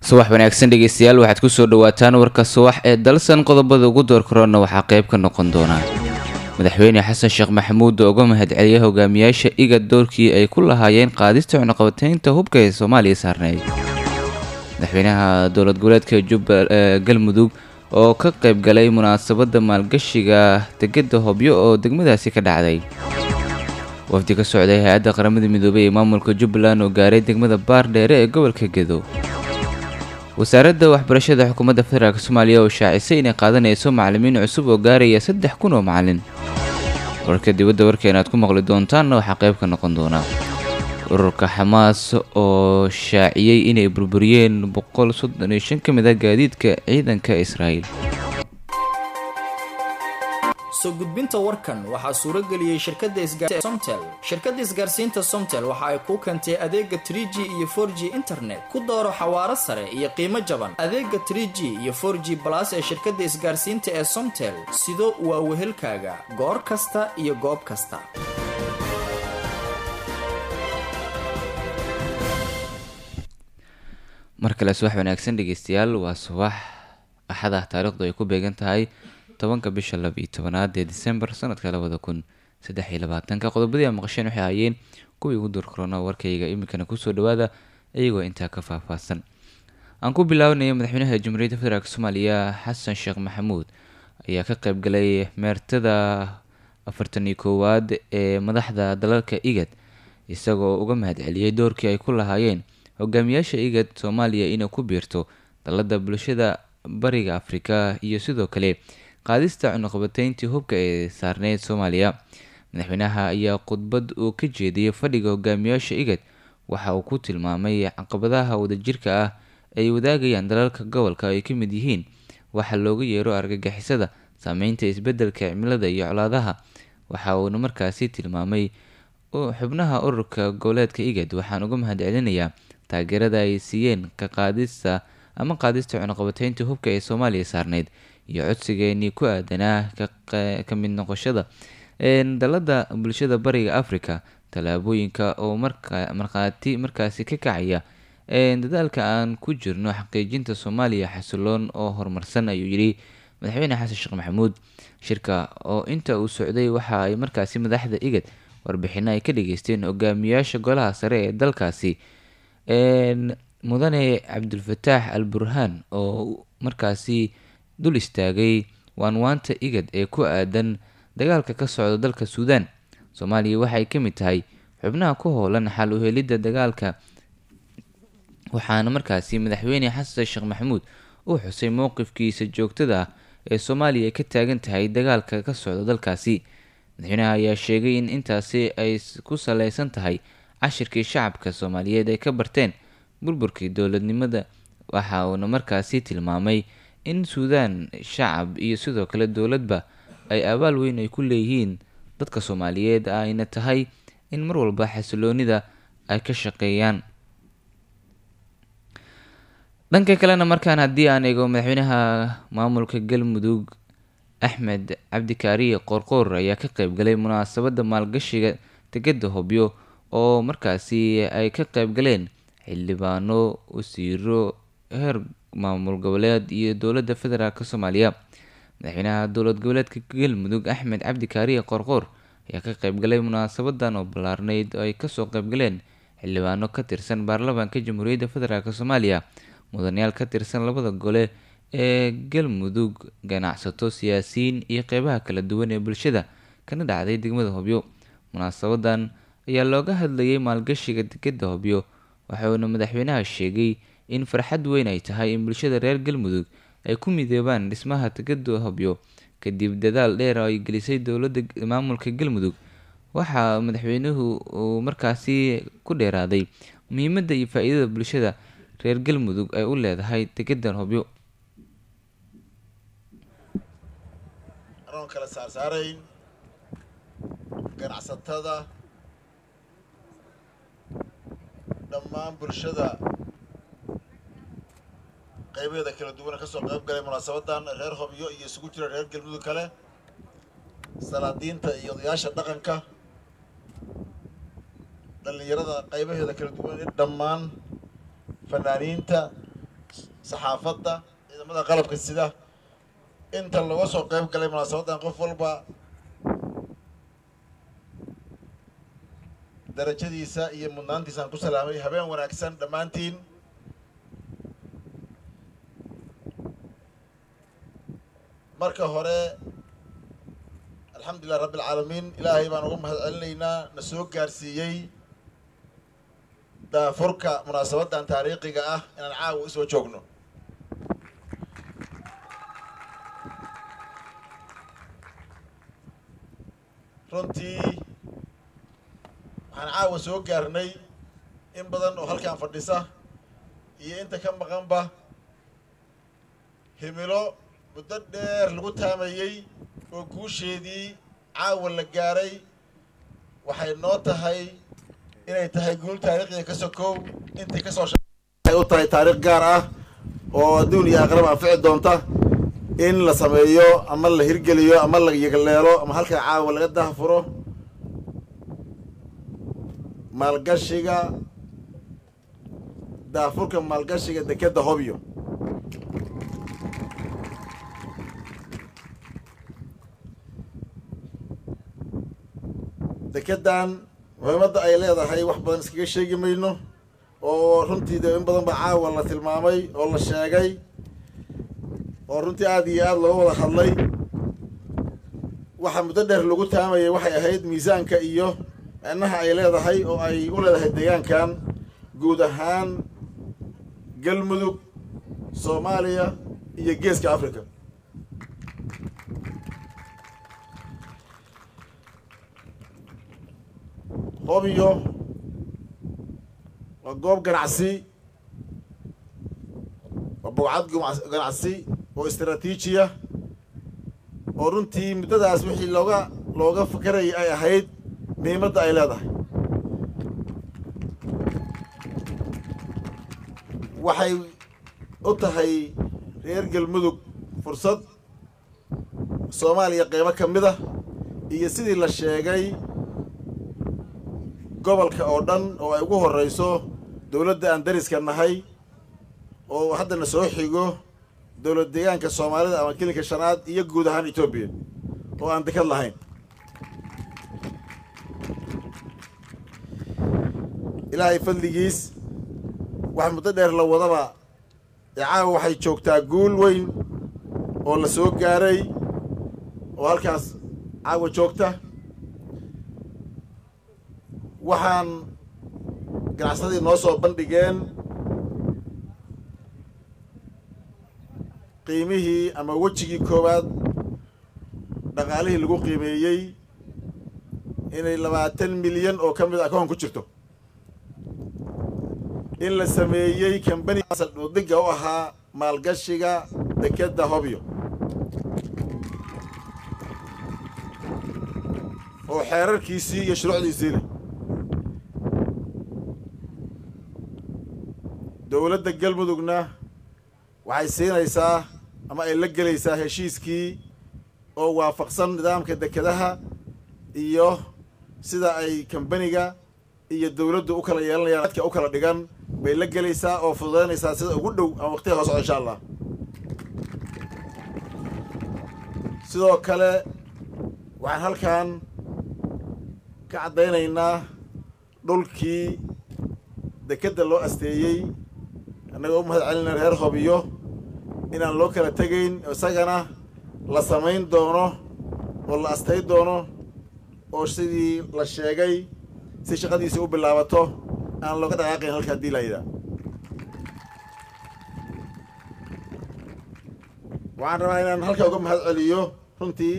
subax wanaagsan dhegeystayaal waxaad ku soo dhawaataan warka subax ee dalsan qodobada ugu door korona waxaa qayb ka noqon doona madaxweyne xasan sheekh maxamuud oo uga mahadceliyay hogaamiyaasha iga doorkii ay ku lahaayeen qaadista cunaqabataynta hubka ee Soomaaliya saarneyd madaxweynaha dowlad goboleedka Galmudug oo ka qayb galay munaasabada maalgashiga degmada Hobyo oo degmadaasi ka dhacday wafdi ka socday hay'adda qaramada midoobay ee maamulka Jubbaland oo gaaray degmada Baardheere ee gobolka Gedo wasaaradda waxbarashada xukuumadda federaalka Soomaaliya oo shaacisay inay qaadanayso macallimiin cusub oo gaaraya 3,000 oo macallin warka dibadda warkeena aad ku maqli doontaan waxa qayb ka noqon doona ururka Xamaas oo shaaciyay inay burburiyeen 135 ka mid ah gaadiidka ciidanka Israa'iil soo gudbinta warkan waxaa suura galiyay shirkadda isgaarsiinta Somtel. Shirkadda isgaarsiinta Somtel waxa ay ku keentay adeega 3G iyo 4G internet ku dooro xawaare sare iyo qiimo jaban. Adeega 3G iyo 4G Plus ee shirkadda isgaarsiinta ee Somtel sidoo waa wehelkaaga goor kasta iyo goob kasta. markale subax wanaagsan dhageystayaal waa subax axada taariikhdu ay ku beegan tahay 10 bisha 12 ee December sanadka 2023 qodobadii aan maqasheen waxay hayeen kuwii ugu door corona warkayga imikana ku soo dhawaada ayagoo inta ka faahfaahsan aan ku bilaabnay madaxweynaha Jamhuuriyadda Federaalka Soomaaliya Xasan Sheekh Maxamuud ayaa ka qayb galay meertada 41aad ee madaxda dalalka IGAD isagoo uga mahadceliyay doorkii ay ku lahaayeen hogaamiyaasha IGAD Soomaaliya inay ku biirto dalada bulshada bariga Afrika iyo sidoo kale qaadista cunaqabatayntii hubka ee saarneyd Soomaaliya madaxweynaha ayaa khudbad uu ka jeediyay fadhiga hogaamiyaasha IGAD waxa uu ku tilmaamay caqabadaha wadajirka ah ay wadaagayaan dalalka gobolka ay ka mid yihiin waxa looga yeero argagixisada saameynta isbeddelka cimilada iyo colaadaha waxa uu markaasi tilmaamay xubnaha ururka goboleedka IGAD waxaan uga mahadcelinayaa taageerada ay siiyeen qaadista cunaqabatayntii hubka ee Soomaaliya saarneyd iyo codsigeennii ku aadanaa ka mid noqoshada dalada bulshada bariga Afrika talaabooyinka oo markaasi ka kacaya dadaalka aan ku jirno xaqiijinta Soomaaliya xasiloon oo horumarsan ayuu yiri madaxweyne Xasan Sheekh Maxamuud shirka oo inta uu socday waxa ay markaasi madaxda IGAD warbixino ay ka dhageysteen hogaamiyaasha golaha sare ee dalkaasi mudane Cabdulfataax Al-Burhaan oo markaasi dul istaagay waanta IGAD ee ku aadan dagaalka ka socda dalka Suudaan Soomaaliya waxay ka mid tahay xubnaha ku hoolan xal u helidda dagaalka waxaana markaasi madaxweyne Xasan Sheekh Maxamuud uu xusay mowqifkiisa joogtada ah ee Soomaaliya ka taagan tahay dagaalka ka socda dalkaasi madaxweynaha ayaa sheegay in intaasi ay ku saleysan tahay cashirkii shacabka Soomaaliyeed ay ka barteen burburkii dowladnimada waxa uu markaasi tilmaamay in Suudaan shacab iyo sidoo kale dowladba ay abaal weyn ay ku leeyihiin dadka Soomaaliyeed ayna tahay in mar walba xasiloonida ay ka shaqeeyaan dhanka kalena markaan haddii aan eego madaxweynaha maamulka Galmudug Axmed Cabdi Kaariye Qorqor ayaa ka qayb galay munaasabada maalgashiga degmada Hobyo oo markaasi ay ka qayb galeen xildhibaano wasiiro heer maamul goboleed iyo dowladda federaalka Soomaaliya madaxweynaha dowlad goboleedka Galmudug Axmed Cabdi Kaariye Qorqor ayaa ka qayb galay munaasabadan oo ballaarneyd oo ay ka soo qayb galeen xildhibaano ka tirsan baarlamaanka Jamhuuriyadda Federaalka Soomaaliya mudanayaal ka tirsan labada gole ee Galmudug ganacsato siyaasiyiin iyo qaybaha kala duwan ee bulshada kana dhacday degmada Hobyo munaasabadan ayaa looga hadlayay maalgashiga degmada Hobyo waxaana madaxweynaha sheegay in farxad weyn ay tahay in bulshada reer Galmudug ay ku midoobaan dhismaha degmada Hobyo kadib dadaal dheer oo ay gelisay dowladda maamulka Galmudug waxa madaxweynuhu uu markaasi ku dheeraaday muhiimadda iyo faa'iidada bulshada reer Galmudug ay u leedahay degmada Hobyo kala saarayn ganacsatada dhammaan bulshada qaybaheeda kala duwan ka soo qayb galay munaasabadan reer Hobyo iyo isugu jira reer Galmudug kale salaadiinta iyo odayaasha dhaqanka dhalinyarada qaybaheeda kala duwan dhammaan fanaaniinta saxaafadda ciidamada qalabka sida inta laga soo qayb galay munaasabadan qof walba darajadiisa iyo mudnaantiisa aan ku salaamay. habeen wanaagsan dhammaantiin. marka hore alxamdulilah rabbi alcaalamiin, ilaahay baan uga mahad celinaynaa na soo gaarsiiyey daafurka munaasabadan taariikhiga ah inaan caawa isoo joogno. runtii waxaan caawa soo gaarnay in badan oo halkan fadhisa iyo inta ka maqanba himilo muddo dheer lagu taamayey oo guusheedii caawa la gaaray. waxay noo tahay inay tahay guul taariikhiga ka sokow intii kasoo waxay u tahay taariikh gaar ah oo adduun iyo aakhiraba anfici doonta in la sameeyo ama la hirgeliyo ama la yagleelo ama halka caawa laga daahfuro maalgashiga daafurka maalgashiga dekedda Hobyo. dekedan muhiimadda ay leedahay wax badan iskaga sheegi mayno oo runtii in badan ba caawa la tilmaamay oo la sheegay oo runtii aad iyo aad looga wada hadlay. waxa muddo dheer lagu taamayay waxay ahayd miisaanka iyo macnaha ay leedahay oo ay u leedahay deegaankan guud ahaan galmudug, Soomaaliya iyo geeska Afrika. Hobyo waa goob ganacsi, waa bogcad ganacsi oo istiraatiiji ah oo runtii muddadaas wixii looga fakarayay ay ahayd muhiimadda ay leedahay. waxay u tahay reer galmudug fursad Soomaaliya qaybo ka mid ah iyo sidii la sheegay gobolka oo dhan oo ay ugu horeyso dowladda aan dariska nahay oo haddana soo xigo dowlad deegaanka Soomaalida ama kilinka shanaad iyo guud ahaan Ethiopia oo aan dekad lahayn. ilaahay fadligiis wax muddo dheer la wadaba caawa waxay joogtaa guul weyn oo la soo gaaray oo halkaas caawa joogta. waxaan ganacsadii noo soo bandhigeen qiimihii ama wejigii koowaad dhaqaalihii lagu qiimeeyey inay 20 milyan oo ka mid akoon ku jirto, in la sameeyey kambani saldhigga u ahaa maalgashiga dekedda Hobyo oo xeerarkiisii iyo shuruucdiisii leh. dowladda galmudugna waxay siinaysaa ama ay la gelaysaa heshiiskii oo waafaqsan nidaamka dekedaha iyo sida ay kambaniga iyo dowladdu u kala yeelanayaan dadka u kala dhigan bay la gelaysaa oo fududeynaysaa sida ugu dhow ama waqtiga soo socda insha Allah. sidoo kale waxaan halkan ka caddaynaynaa dhulkii dekedda loo asteeyey annagoo u mahad celinay reer Hobyo inaan loo kala tegayn, isagana la samayn doono oo la astay doono oo sidii la sheegay si shaqadiisa u bilaabato aan looga dhaqaaqayn halka haddii la yidhaa. waxaan rabaa inaan halka uga mahad celiyo runtii.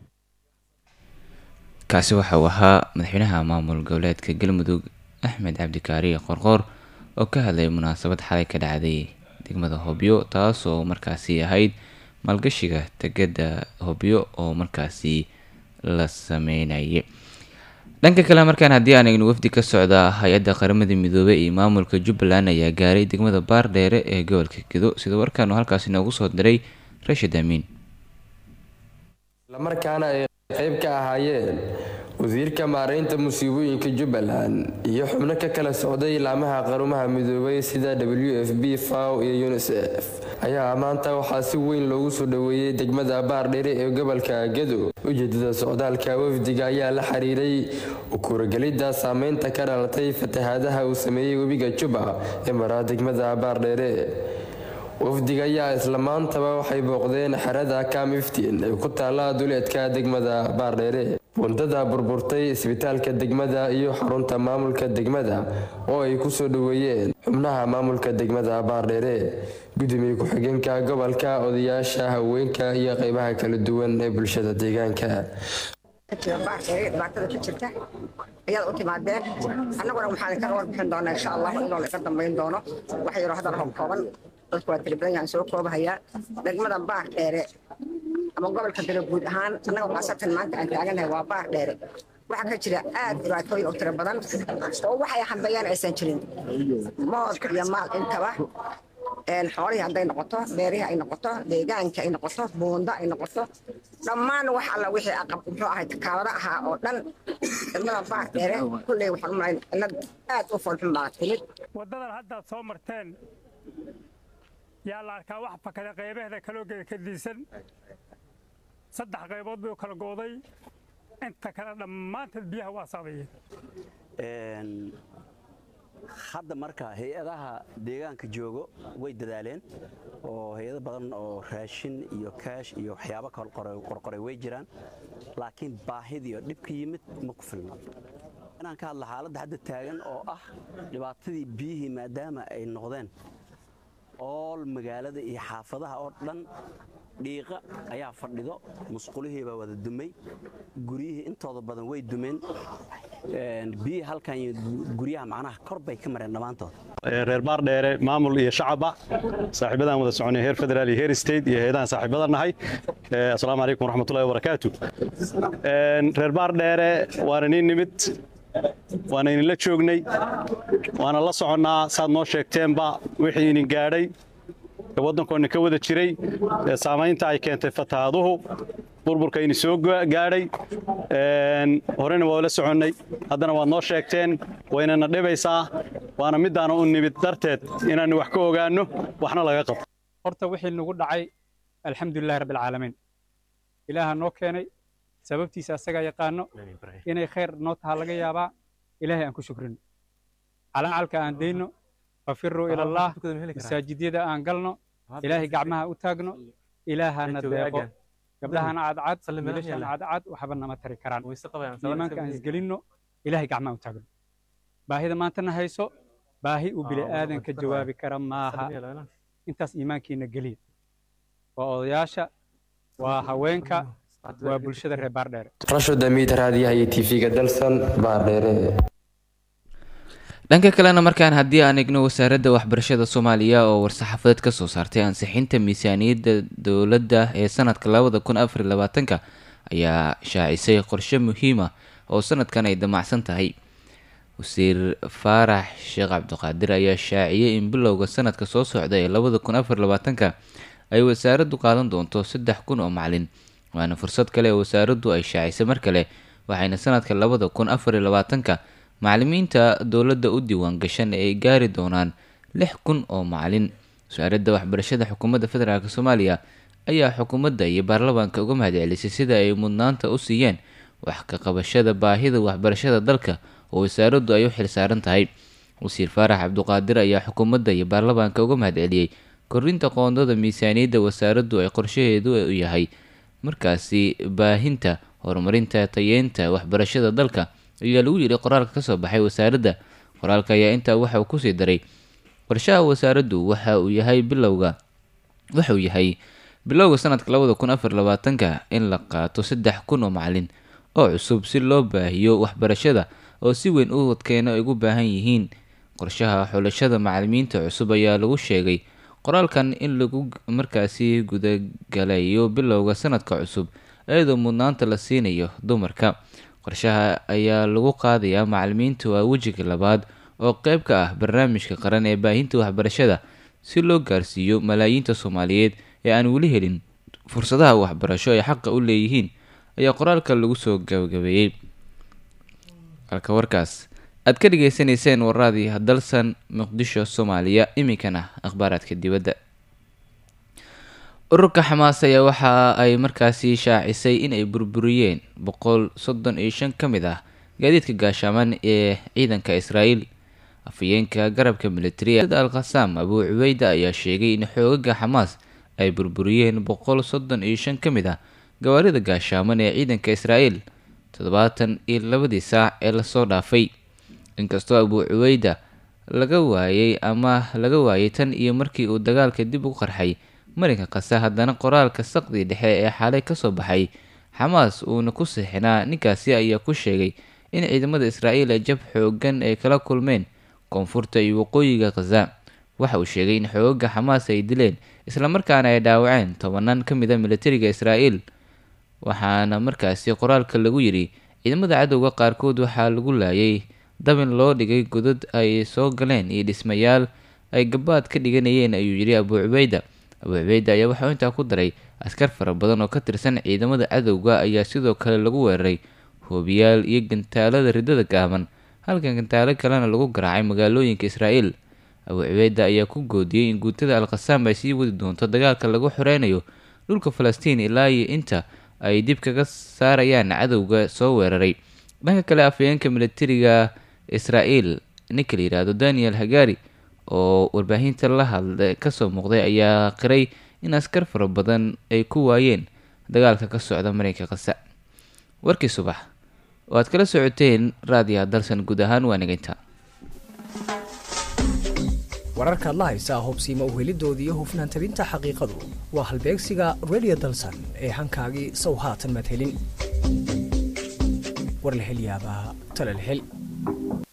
kaasi waxa uu ahaa madaxweynaha maamul goboleedka galmudug Axmed Cabdi Kaariye Qorqor oo ka hadlay munaasabad xalay ka dhacday degmada Hobyo taasoo markaasi ahayd maalgashiga dekedda Hobyo oo markaasi la sameynayay. dhanka kale markaan haddii aan eegno wafdi ka socda hay-adda qaramada midoobay iyo maamulka Jubbaland ayaa gaaray degmada Baardheere ee gobolka Gedo sida warkaan halkaasi noogu soo diray Rashid Amiin. la markaana ay qayb ka ahaayeen wasiirka maareynta musiibooyinka Jubbaland iyo xubno ka kala socday laamaha qarumaha midoobay sida WFP, FAO iyo UNICEF ayaa maanta waxaa si weyn loogu soo dhaweeyay degmada Baardheere ee gobolka Gedo. Ujeedada socdaalka wafdiga ayaa la xiriiray u kuuragelida saameynta ka dhalatay fatahaadaha uu sameeyay webiga Juba ee mara degmada Baardheere. wafdiga ayaa isla maantaba waxay booqdeen xerada Kamiftiin ee ku taala duleedka degmada Baardheere. Bundada burburtay isbitaalka degmada iyo xarunta maamulka degmada oo ay ku soo dhaweeyeen xubnaha maamulka degmada Baardheere, gudoomiye ku-xigeenka gobolka, odayaasha, haweenka iyo qaybaha kala duwan ee bulshada deegaanka. dhibaatada ka jirta ayaad u timaadeen annaguna waxaan ka warbixin doonaa insha Allah inuu laga dambeyn doono wax yar oo hadal kooban dadku waa tiribadan yaan soo koobahayaa degmada Baardheere ama gobolka Gedo guud ahaan annaga qaasatan maanta aan taaganahay waa Baardheere waxa ka jira aad dhibaatooyin oo tiro badan oo waxay hambayaan aysan jirin mood iyo maal intaba xoolaha hadday noqoto beerihi ay noqoto deegaanka ay noqoto buunda ay noqoto dhammaan wax alla wixii aqab wuxuu ahay takaawada ahaa oo dhan degmada Baardheere kulley waxaan u malayn inad aad u foolxun baa timid wadadan hadda soo marteen yaa la arkaa wax fakada qaybaheeda kaloo ka diisan saddex qaybood buu kala gooday inta kale dhammaanteed biyaha waa saameeyeen hadda marka hay'adaha deegaanka joogo way dadaaleen oo hay'ado badan oo raashin iyo kaash iyo waxyaabo kala qorqoray way jiraan laakiin baahidii iyo dhibka yimid ma ku filna inaan ka hadla xaaladda hadda taagan oo ah dhibaatadii biyihii maadaama ay noqdeen all magaalada iyo xaafadaha oo dhan dhiiqa ayaa fadhido musqulihii baa wada dumay guriyihii intooda badan way dumeen biyi halkan guryaha macnaha kor bay ka mareen dhammaantood reer Baardheere maamul iyo shacaba saaxiibadan wada soconay heer federaal iyo heer state iyo hay'adaha saaxiibada nahay assalaamu calaykum waraxmatullaahi wabarakaatu reer Baardheere waana nimid waana in la joognay waana la soconaa saad noo sheegteenba wixii idin gaadhay waddankoona ka wada jiray saamaynta ay keentay fatahaaduhu burburka in soo gaadhay horena waa la soconnay haddana waad noo sheegteen waynana dhibaysaa waana midaana u nimid darteed inaan wax ka ogaanno waxna laga qabto horta wixii nagu dhacay alxamdulillahi rabbil caalamiin ilaaha noo keenay sababtiisa asaga yaqaano inay khayr noo taha laga yaabaa ilaahay aan ku shukrino calacalka aan deyno fafiruu ila allah masaajidyada aan galno ilaahay gacmaha u taagno ilaahana deeqo gabdhahana cadcad wiilashana cadcad waxba nama tari karaan iimaanka aan isgelinno ilaahay gacmaha u taagno baahida maantana hayso baahi uu bini aadan ka jawaabi kara maaha intaas iimaankiina geliya waa odayaasha waa haweenka waa bulshada reer Baardheere Rashid Damiid raadiyaha iyo TV-ga dalsan Baardheere. dhanka kalena markaan haddii aan eegno wasaaradda waxbarashada Soomaaliya oo war-saxaafadeed ka soo saartay ansixinta miisaaniyadda dowladda ee sanadka 2024 ayaa shaacisay qorshe muhiim ah oo sanadkan ay damacsan tahay. wasiir Faarax Sheekh Cabdiqaadir ayaa shaaciyay in bilowga sanadka soo socda ee 2024 ay wasaaraddu qaadan doonto 3,000 oo macallin waana fursad kale oo wasaaraddu ay shaacisay mar kale waxayna sanadka 2024 macallimiinta dowladda u diiwaan gashan ay gaari doonaan 6,000 oo macallin. wasaaradda waxbarashada xukuumadda federaalka Soomaaliya ayaa xukuumadda iyo baarlamaanka uga mahadcelisay sida ay mudnaanta u siiyeen wax ka qabashada baahida waxbarashada dalka oo wasaaraddu ay u xilsaaran tahay. wasiir Faarax Cabdiqaadir ayaa xukuumadda iyo baarlamaanka uga mahadceliyay kordhinta qoondada miisaaniyadda wasaaraddu ay qorshaheedu u yahay markaasi baahinta horumarinta tayeynta waxbarashada dalka ayaa lagu yiri qoraalka ka soo baxay wasaaradda. qoraalka ayaa intaa waxa uu ku sii daray qorshaha wasaaraddu waxa uu yahay bilowga sanadka 2024 in la qaato 3,000 oo macallin oo cusub si loo baahiyo waxbarashada oo si weyn u wadkeena ay ugu baahan yihiin. qorshaha xulashada macallimiinta cusub ayaa lagu sheegay qoraalkan in lagu markaasi gudagalayo bilowga sanadka cusub iyadoo mudnaanta la siinayo dumarka. qorshaha ayaa lagu qaadayaa macallimiinta waa wejiga labaad oo qayb ka ah barnaamijka qaran ee baahinta waxbarashada si loo gaarsiiyo malaayiinta Soomaaliyeed ee aan weli helin fursadaha waxbarasho ay xaq u leeyihiin ayaa qoraalka lagu soo gabagabeeyay. halka warkaas aad ka dhageysanayseen waraadii hadalsan muqdisho Soomaaliya iminkana akhbaaraadka dibadda. ururka Xamaas ayaa waxa ay markaasi shaacisay in ay burburiyeen 135 ka mid ah gaadiidka gaashaaman ee ciidanka Israa'iil. afayeenka garabka militariga Al-Qassam Abu Ubayda ayaa sheegay in xoogagga Xamaas ay burburiyeen 135 ka mid ah gawaarida gaashaaman ee ciidanka Israa'iil 72 saac ee la soo dhaafay. inkastoo Abu Ubayda laga waayay tan iyo markii uu dagaalka dib u qarxay marinka Gaza, haddana qoraalka saqdi dhexe ee xalay ka soo baxay Xamaas uuna ku saxinaa ninkaasi ayaa ku sheegay in ciidamada Israa'iil ay jab xoogan ay kala kulmeen koonfurta iyo waqooyiga Gaza. waxa uu sheegay in xoogagga Xamaas ay dileen isla markaana ay dhaawaceen 10 ka mid ah militariga Israa'iil. waxaana markaasi qoraalka lagu yiri ciidamada cadowga qaarkood waxaa lagu laayay dabin loo dhigay godad ay soo galeen iyo dhismayaal ay gabaad ka dhiganayeen, ayuu yiri Abu Ubayda. Abu Ubayda ayaa waxa uu intaa ku daray askar fara badan oo ka tirsan ciidamada cadowga ayaa sidoo kale lagu weeraray hoobiyaal iyo gantaalada ridada gaaban, halka gantaalo kalena lagu garaacay magaalooyinka Israa'iil. Abu Ubayda ayaa ku goodiyay in guutada Al-Qassam ay sii wadi doonto dagaalka lagu xoreynayo dhulka Falastiin ilaa iyo inta ay dib kaga saarayaan cadowga soo weeraray. dhanka kale afayeenka militariga Israa'iil ninka la yiraahdo Daniel Hagari oo warbaahinta la hadlay kasoo muuqday ayaa qiray in askar fara badan ay ku waayeen dagaalka ka socda marinka Gaza. warkii subax oo aad kala socoteen raadiyaha dalsan guud ahaan waa naginta. wararka la haysa hubsiima u helidoodii iyo hufnaan tabinta xaqiiqadu waa halbeegsiga Radio Dalsan ee hankaagii sow haatan mad helin. war la hel yaabaa tala la hel